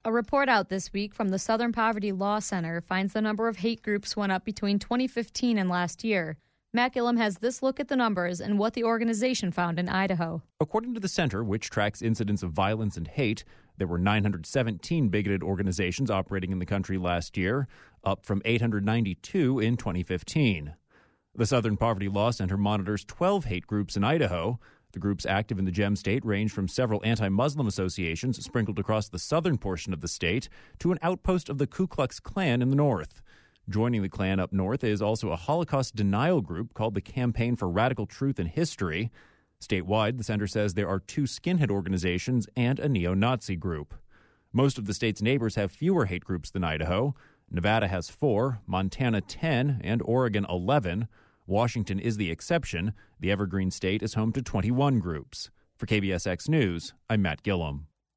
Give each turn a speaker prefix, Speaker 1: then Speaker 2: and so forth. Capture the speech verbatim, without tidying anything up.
Speaker 1: A report out this week from the Southern Poverty Law Center finds the number of hate groups went up between twenty fifteen and last year. Matt Gillum has this look at the numbers and what the organization found in Idaho.
Speaker 2: According to the center, which tracks incidents of violence and hate, there were nine hundred seventeen bigoted organizations operating in the country last year, up from eight hundred ninety-two in twenty fifteen. The Southern Poverty Law Center monitors twelve hate groups in Idaho. The groups active in the Gem State range from several anti-Muslim associations sprinkled across the southern portion of the state to an outpost of the Ku Klux Klan in the north. Joining the Klan up north is also a Holocaust denial group called the Campaign for Radical Truth and History. Statewide, the center says there are two skinhead organizations and a neo-Nazi group. Most of the state's neighbors have fewer hate groups than Idaho. Nevada has four, Montana ten, and Oregon eleven. Washington is the exception. The Evergreen State is home to twenty-one groups. For K B S X News, I'm Matt Gillum.